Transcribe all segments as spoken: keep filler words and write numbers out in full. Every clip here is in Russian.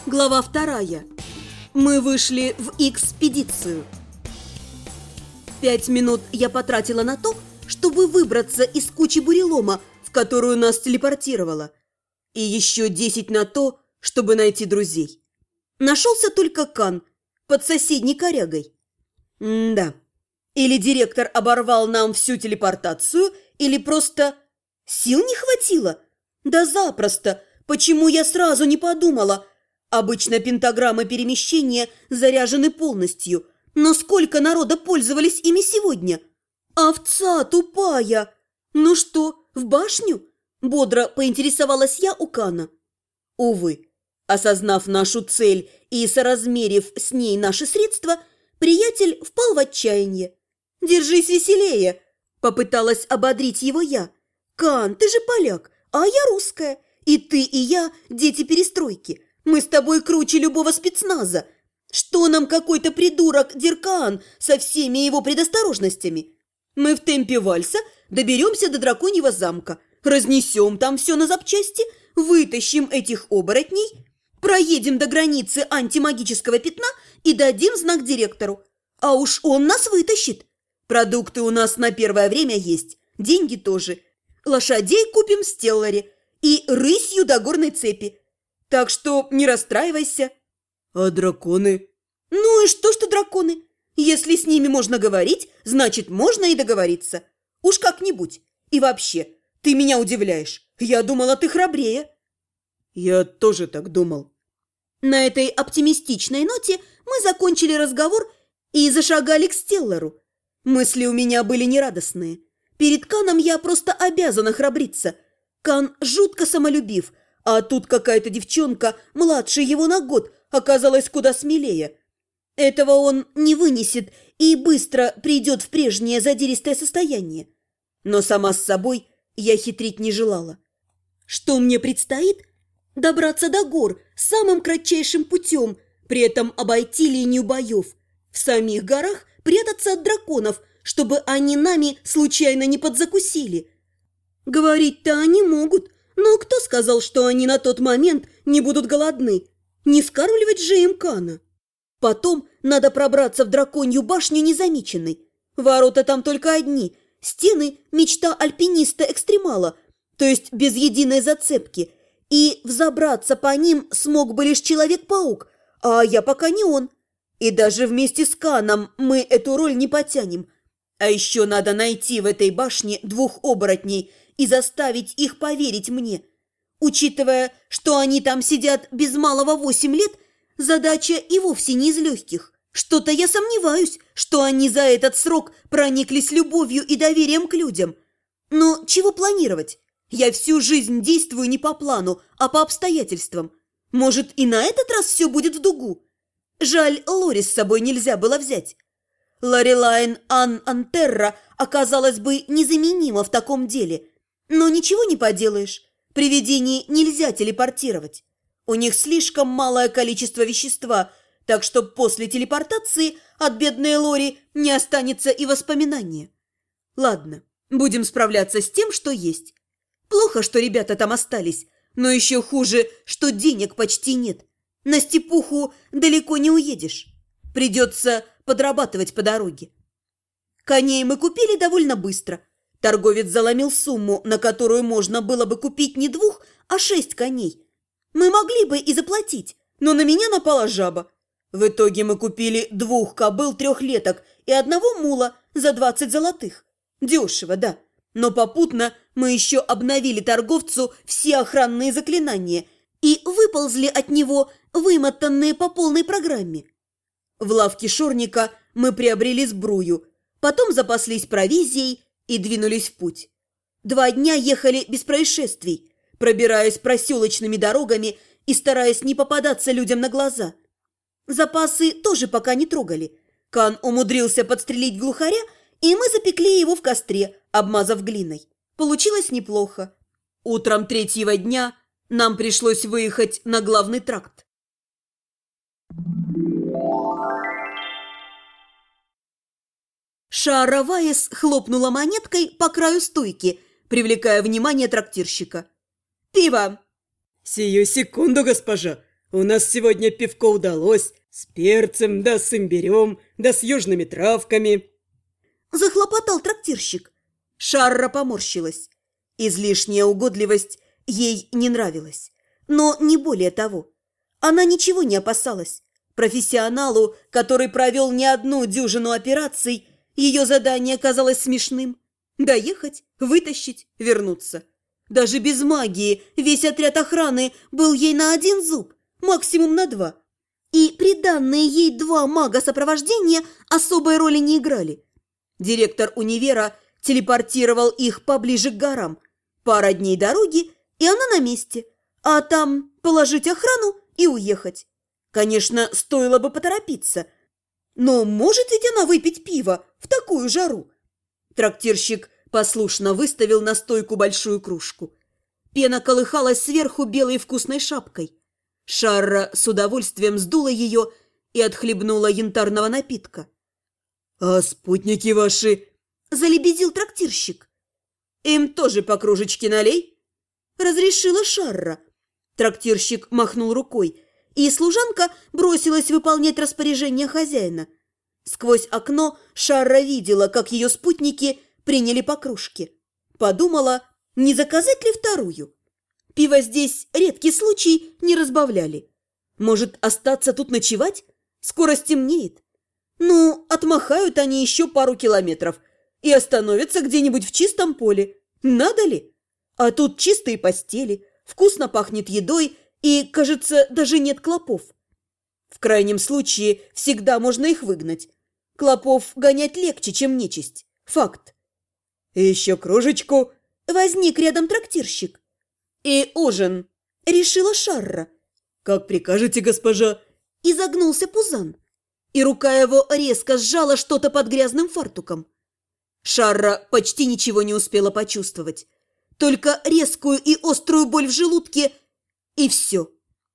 Глава вторая. Мы вышли в экспедицию. Пять минут я потратила на то, чтобы выбраться из кучи бурелома, в которую нас телепортировало. И еще десять на то, чтобы найти друзей. Нашелся только Кан под соседней корягой. М-да. Или директор оборвал нам всю телепортацию, или просто сил не хватило. Да запросто. Почему я сразу не подумала? Обычно пентаграммы перемещения заряжены полностью, но сколько народа пользовались ими сегодня? Овца тупая! Ну что, в башню? Бодро поинтересовалась я у Кана. Увы, осознав нашу цель и соразмерив с ней наши средства, приятель впал в отчаяние. «Держись веселее!» – попыталась ободрить его я. «Кан, ты же поляк, а я русская, и ты, и я – дети перестройки. Мы с тобой круче любого спецназа. Что нам какой-то придурок Диркаан со всеми его предосторожностями? Мы в темпе вальса доберемся до драконьего замка, разнесем там все на запчасти, вытащим этих оборотней, проедем до границы антимагического пятна и дадим знак директору. А уж он нас вытащит. Продукты у нас на первое время есть, деньги тоже. Лошадей купим в Стелларе и рысью до горной цепи. Так что не расстраивайся. А драконы? Ну и что, что драконы? Если с ними можно говорить, значит, можно и договориться. Уж как-нибудь. И вообще, ты меня удивляешь. Я думала, ты храбрее. Я тоже так думал. На этой оптимистичной ноте мы закончили разговор и зашагали к Стеллару. Мысли у меня были нерадостные. Перед Каном я просто обязана храбриться. Кан жутко самолюбив, а тут какая-то девчонка, младше его на год, оказалась куда смелее. Этого он не вынесет и быстро придет в прежнее задиристое состояние. Но сама с собой я хитрить не желала. Что мне предстоит? Добраться до гор самым кратчайшим путем, при этом обойти линию боев. В самих горах прятаться от драконов, чтобы они нами случайно не подзакусили. Говорить-то они могут, но кто сказал, что они на тот момент не будут голодны? Не скармливать же им Кана. Потом надо пробраться в драконью башню незамеченной. Ворота там только одни. Стены – мечта альпиниста-экстремала, то есть без единой зацепки. И взобраться по ним смог бы лишь Человек-паук, а я пока не он. И даже вместе с Каном мы эту роль не потянем. А еще надо найти в этой башне двух оборотней и заставить их поверить мне. Учитывая, что они там сидят без малого восемь лет, задача и вовсе не из легких. Что-то я сомневаюсь, что они за этот срок прониклись любовью и доверием к людям. Но чего планировать? Я всю жизнь действую не по плану, а по обстоятельствам. Может, и на этот раз все будет в дугу? Жаль, Лори с собой нельзя было взять. Лорелайн Ан Антерра оказалась бы незаменима в таком деле. Но ничего не поделаешь. Привидений нельзя телепортировать. У них слишком малое количество вещества, так что после телепортации от бедной Лори не останется и воспоминания. Ладно, будем справляться с тем, что есть. Плохо, что ребята там остались, но еще хуже, что денег почти нет. На степуху далеко не уедешь. Придется подрабатывать по дороге. Коней мы купили довольно быстро. Торговец заломил сумму, на которую можно было бы купить не двух, а шесть коней. Мы могли бы и заплатить, но на меня напала жаба. В итоге мы купили двух кобыл-трехлеток и одного мула за двадцать золотых. Дешево, да, но попутно мы еще обновили торговцу все охранные заклинания и выползли от него, вымотанные по полной программе. В лавке Шорника мы приобрели сбрую, потом запаслись провизией и двинулись в путь. Два дня ехали без происшествий, пробираясь проселочными дорогами и стараясь не попадаться людям на глаза. Запасы тоже пока не трогали. Кан умудрился подстрелить глухаря, и мы запекли его в костре, обмазав глиной. Получилось неплохо. Утром третьего дня нам пришлось выехать на главный тракт. Шаара Ваес хлопнула монеткой по краю стойки, привлекая внимание трактирщика. «Пиво!» «Сию секунду, госпожа! У нас сегодня пивко удалось. С перцем, да с имбирем, да с южными травками. Захлопотал трактирщик. Шарра поморщилась. Излишняя угодливость ей не нравилась. Но не более того. Она ничего не опасалась. Профессионалу, который провел не одну дюжину операций, ее задание казалось смешным. Доехать, вытащить, вернуться. Даже без магии весь отряд охраны был ей на один зуб, максимум на два. И приданные ей два мага сопровождения особой роли не играли. Директор универа телепортировал их поближе к горам. Пара дней дороги, и она на месте. А там положить охрану и уехать. Конечно, стоило бы поторопиться. Но может ведь она выпить пиво в такую жару? Трактирщик послушно выставил на стойку большую кружку. Пена колыхалась сверху белой вкусной шапкой. Шарра с удовольствием сдула ее и отхлебнула янтарного напитка. «А спутники ваши?» – залебезил трактирщик. «Им тоже по кружечке налей?» – разрешила Шарра. Трактирщик махнул рукой, и служанка бросилась выполнять распоряжение хозяина. Сквозь окно Шарра видела, как ее спутники приняли по кружке. Подумала, не заказать ли вторую? Пиво здесь редкий случай не разбавляли. Может, остаться тут ночевать? Скоро стемнеет. Ну, отмахают они еще пару километров и остановятся где-нибудь в чистом поле. Надо ли? А тут чистые постели, вкусно пахнет едой и, кажется, даже нет клопов. В крайнем случае, всегда можно их выгнать. Клопов гонять легче, чем нечисть. Факт. «И еще кружечку?» Возник рядом трактирщик. «И ужин», — решила Шарра. «Как прикажете, госпожа?» Изогнулся Пузан, и рука его резко сжала что-то под грязным фартуком. Шарра почти ничего не успела почувствовать. Только резкую и острую боль в желудке, и все.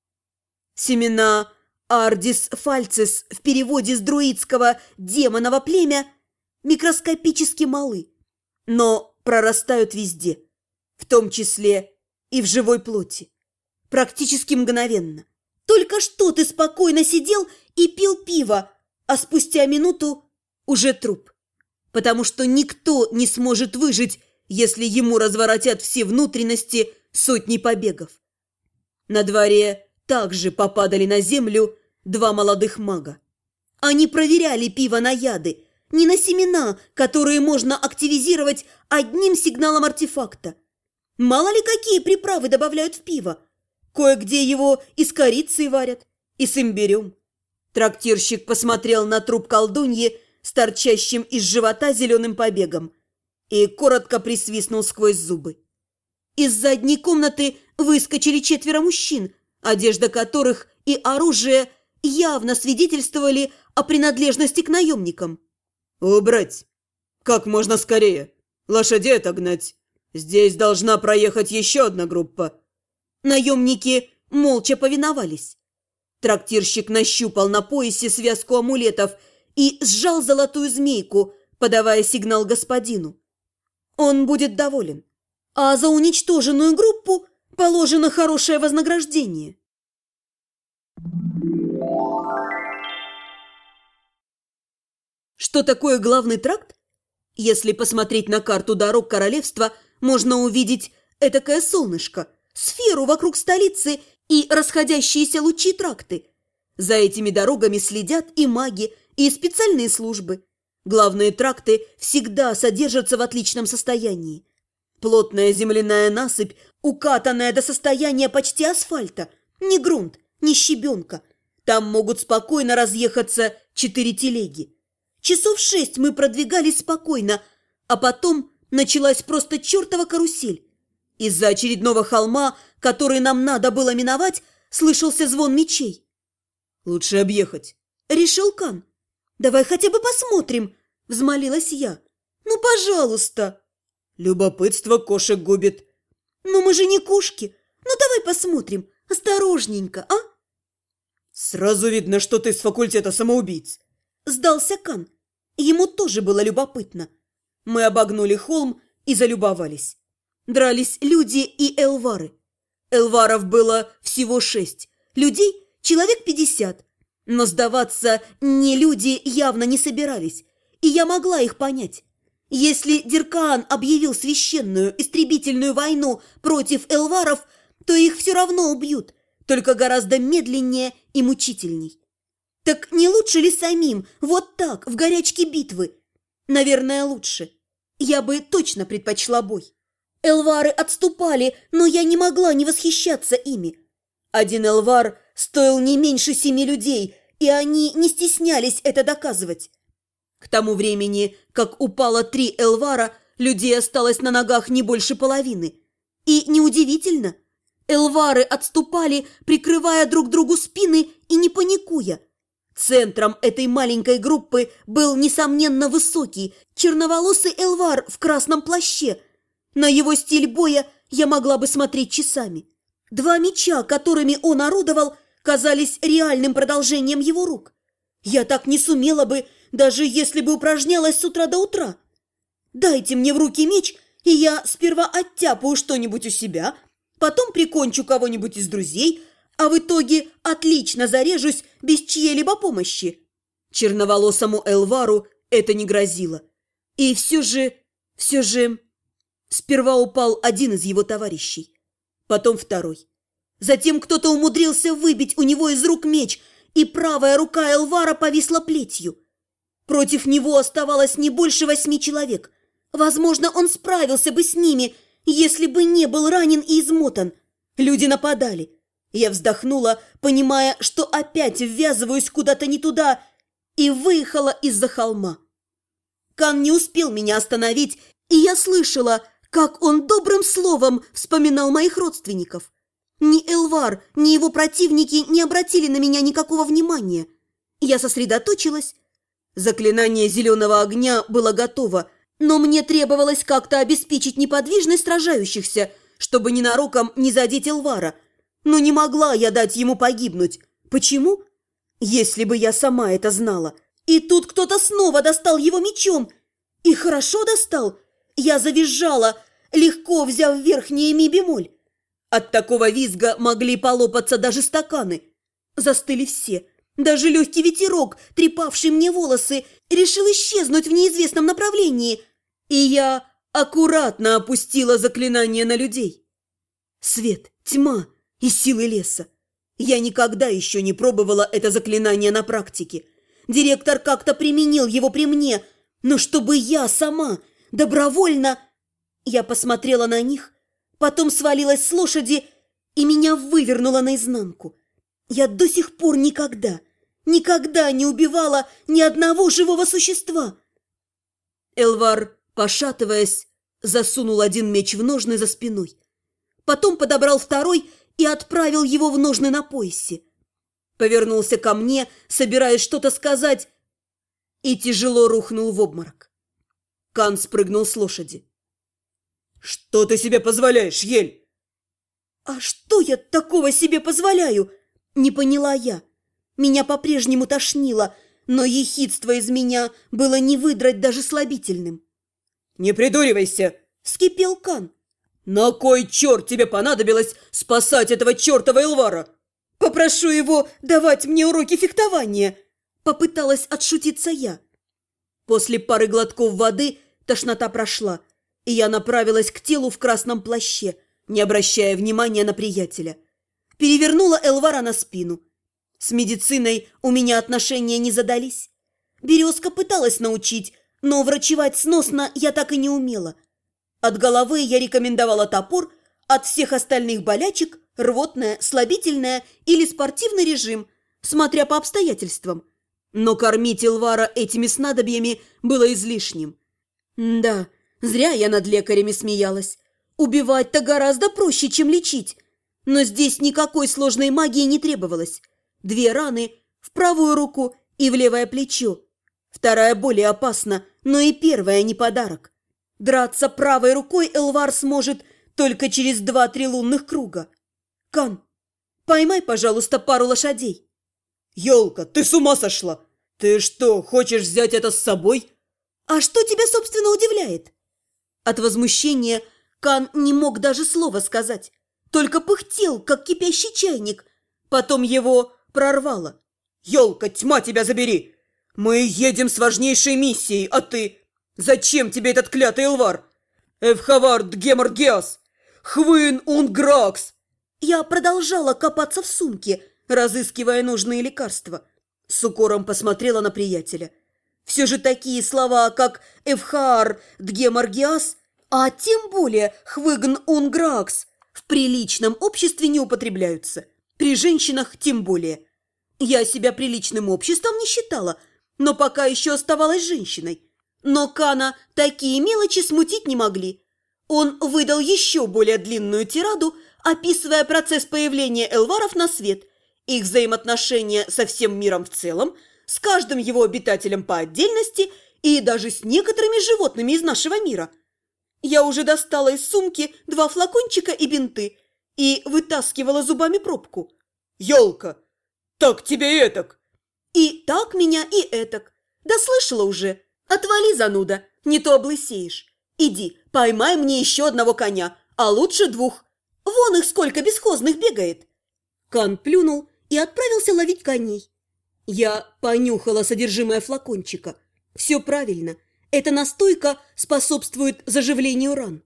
Семена Ардис фальцис в переводе с друидского «демоново племя» микроскопически малы, но прорастают везде, в том числе и в живой плоти. Практически мгновенно. Только что ты спокойно сидел и пил пиво, а спустя минуту уже труп. Потому что никто не сможет выжить, если ему разворотят все внутренности сотни побегов. На дворе также попадали на землю два молодых мага. Они проверяли пиво на яды, не на семена, которые можно активизировать одним сигналом артефакта. Мало ли какие приправы добавляют в пиво. Кое-где его и с корицей варят, и с имбирем. Трактирщик посмотрел на труп колдуньи с торчащим из живота зеленым побегом и коротко присвистнул сквозь зубы. Из задней комнаты выскочили четверо мужчин, одежда которых и оружие явно свидетельствовали о принадлежности к наемникам. «Убрать! Как можно скорее! Лошадей отогнать! Здесь должна проехать еще одна группа!» Наемники молча повиновались. Трактирщик нащупал на поясе связку амулетов и сжал золотую змейку, подавая сигнал господину. Он будет доволен. А за уничтоженную группу положено хорошее вознаграждение. Что такое главный тракт? Если посмотреть на карту дорог королевства, можно увидеть этакое солнышко, сферу вокруг столицы и расходящиеся лучи тракты. За этими дорогами следят и маги, и специальные службы. Главные тракты всегда содержатся в отличном состоянии. Плотная земляная насыпь, укатанная до состояния почти асфальта. Ни грунт, ни щебенка. Там могут спокойно разъехаться четыре телеги. Часов шесть мы продвигались спокойно, а потом началась просто чертова карусель. Из-за очередного холма, который нам надо было миновать, слышался звон мечей. «Лучше объехать», — решил Кан. «Давай хотя бы посмотрим», — взмолилась я. «Ну, пожалуйста». «Любопытство кошек губит». «Но мы же не кошки. Ну, давай посмотрим. Осторожненько, а?» «Сразу видно, что ты с факультета самоубийц», — сдался Кан. Ему тоже было любопытно. Мы обогнули холм и залюбовались. Дрались люди и эльвары. Эльваров было всего шесть, людей Человек пятьдесят. Но сдаваться не люди явно не собирались, и я могла их понять. Если Диркаан объявил священную истребительную войну против элваров, то их все равно убьют, только гораздо медленнее и мучительней. Так не лучше ли самим вот так, в горячке битвы? Наверное, лучше. Я бы точно предпочла бой. Элвары отступали, но я не могла не восхищаться ими. Один элвар стоил не меньше семи людей, и они не стеснялись это доказывать. К тому времени, как упало три элвара, людей осталось на ногах не больше половины. И неудивительно, элвары отступали, прикрывая друг другу спины и не паникуя. Центром этой маленькой группы был, несомненно, высокий, черноволосый элвар в красном плаще. На его стиль боя я могла бы смотреть часами. Два меча, которыми он орудовал, казались реальным продолжением его рук. Я так не сумела бы, даже если бы упражнялась с утра до утра. Дайте мне в руки меч, и я сперва оттяпаю что-нибудь у себя, потом прикончу кого-нибудь из друзей, а в итоге отлично зарежусь без чьей-либо помощи. Черноволосому элвару это не грозило. И все же, все же... Сперва упал один из его товарищей, потом второй. Затем кто-то умудрился выбить у него из рук меч, и правая рука элвара повисла плетью. Против него оставалось не больше восьми человек. Возможно, он справился бы с ними, если бы не был ранен и измотан. Люди нападали. Я вздохнула, понимая, что опять ввязываюсь куда-то не туда, и выехала из-за холма. Кан не успел меня остановить, и я слышала, как он добрым словом вспоминал моих родственников. Ни Элвар, ни его противники не обратили на меня никакого внимания. Я сосредоточилась. Заклинание зеленого огня было готово, но мне требовалось как-то обеспечить неподвижность сражающихся, чтобы ненароком не задеть Элвара. Но не могла я дать ему погибнуть. Почему? Если бы я сама это знала. И тут кто-то снова достал его мечом. И хорошо достал. Я завизжала, легко взяв верхнее ми-бемоль. От такого визга могли полопаться даже стаканы. Застыли все. Даже легкий ветерок, трепавший мне волосы, решил исчезнуть в неизвестном направлении. И я аккуратно опустила заклинание на людей. Свет, тьма и силы леса. Я никогда еще не пробовала это заклинание на практике. Директор как-то применил его при мне, но чтобы я сама добровольно... Я посмотрела на них, потом свалилась с лошади и меня вывернуло наизнанку. Я до сих пор никогда, никогда не убивала ни одного живого существа. Элвар, пошатываясь, засунул один меч в ножны за спиной. Потом подобрал второй и отправил его в ножны на поясе. Повернулся ко мне, собираясь что-то сказать, и тяжело рухнул в обморок. Кан спрыгнул с лошади. «Что ты себе позволяешь, Ель?» «А что я такого себе позволяю?» Не поняла я. Меня по-прежнему тошнило, но ехидство из меня было не выдрать даже слабительным. «Не придуривайся!» – вскипел Кан. «На кой черт тебе понадобилось спасать этого чертова Элвара?» «Попрошу его давать мне уроки фехтования!» Попыталась отшутиться я. После пары глотков воды тошнота прошла, и я направилась к телу в красном плаще, не обращая внимания на приятеля. Перевернула Элвара на спину. С медициной у меня отношения не задались. Березка пыталась научить, но врачевать сносно я так и не умела. От головы я рекомендовала топор, от всех остальных болячек – рвотное, слабительное или спортивный режим, смотря по обстоятельствам. Но кормить Элвара этими снадобьями было излишним. Да, зря я над лекарями смеялась. Убивать-то гораздо проще, чем лечить. Но здесь никакой сложной магии не требовалось. Две раны в правую руку и в левое плечо. Вторая более опасна, но и первая не подарок. Драться правой рукой Элвар сможет только через два-три лунных круга. Кан, поймай, пожалуйста, пару лошадей. «Елка, ты с ума сошла? Ты что, хочешь взять это с собой?» «А что тебя, собственно, удивляет?» От возмущения Кан не мог даже слова сказать, только пыхтел, как кипящий чайник. Потом его прорвало. «Елка, тьма тебя забери! Мы едем с важнейшей миссией, а ты... Зачем тебе этот клятый Элвар? Эвхавард Геморгиас! Хвын Унгракс!» Я продолжала копаться в сумке, разыскивая нужные лекарства. С укором посмотрела на приятеля. Все же такие слова, как «Эвхаар Дгеморгиас», а тем более «Хвыгн Унгракс» в приличном обществе не употребляются. При женщинах тем более. Я себя приличным обществом не считала, но пока еще оставалась женщиной. Но Кана такие мелочи смутить не могли. Он выдал еще более длинную тираду, описывая процесс появления элваров на свет, их взаимоотношения со всем миром в целом, с каждым его обитателем по отдельности и даже с некоторыми животными из нашего мира. Я уже достала из сумки два флакончика и бинты и вытаскивала зубами пробку. «Елка, так тебе этак!» И так меня, и этак. Да слышала уже. Отвали, зануда, не то облысеешь. Иди, поймай мне еще одного коня, а лучше двух. Вон их сколько бесхозных бегает. Кан плюнул и отправился ловить коней. Я понюхала содержимое флакончика. Все правильно. Эта настойка способствует заживлению ран.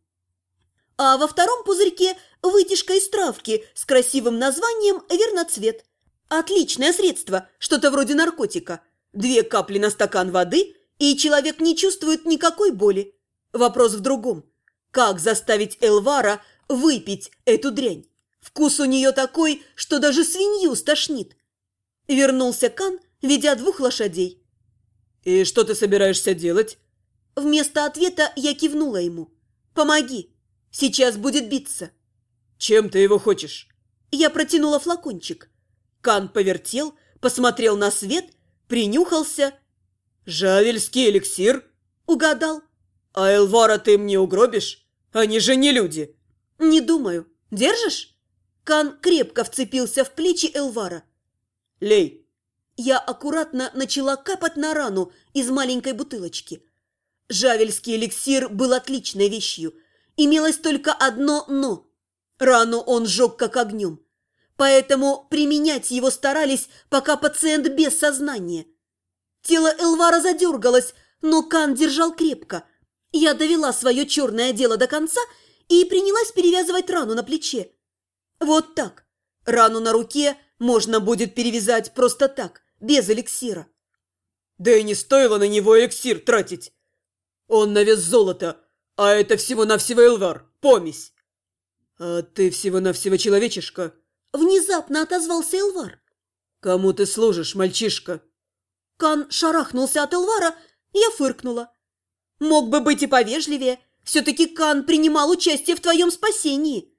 А во втором пузырьке вытяжка из травки с красивым названием «Верноцвет». Отличное средство, что-то вроде наркотика. Две капли на стакан воды, и человек не чувствует никакой боли. Вопрос в другом. Как заставить Элвара выпить эту дрянь? Вкус у нее такой, что даже свинью стошнит. Вернулся Кан, ведя двух лошадей. «И что ты собираешься делать?» Вместо ответа я кивнула ему. «Помоги, сейчас будет биться». «Чем ты его хочешь?» Я протянула флакончик. Кан повертел, посмотрел на свет, принюхался. «Жавельский эликсир?» Угадал. «А Элвара ты мне угробишь? Они же не люди!» «Не думаю. Держишь?» Кан крепко вцепился в плечи Элвара. «Лей!» Я аккуратно начала капать на рану из маленькой бутылочки. Жавельский эликсир был отличной вещью. Имелось только одно «но». Рану он сжег как огнем. Поэтому применять его старались, пока пациент без сознания. Тело Элвара задергалось, но Кан держал крепко. Я довела свое черное дело до конца и принялась перевязывать рану на плече. Вот так. Рану на руке можно будет перевязать просто так, без эликсира. Да и не стоило на него эликсир тратить. Он на вес золота, а это всего-навсего Элвар, помесь. А ты всего-навсего человечишка. Внезапно отозвался Элвар. Кому ты служишь, мальчишка? Кан шарахнулся от Элвара, я фыркнула. Мог бы быть и повежливее. Все-таки Кан принимал участие в твоем спасении.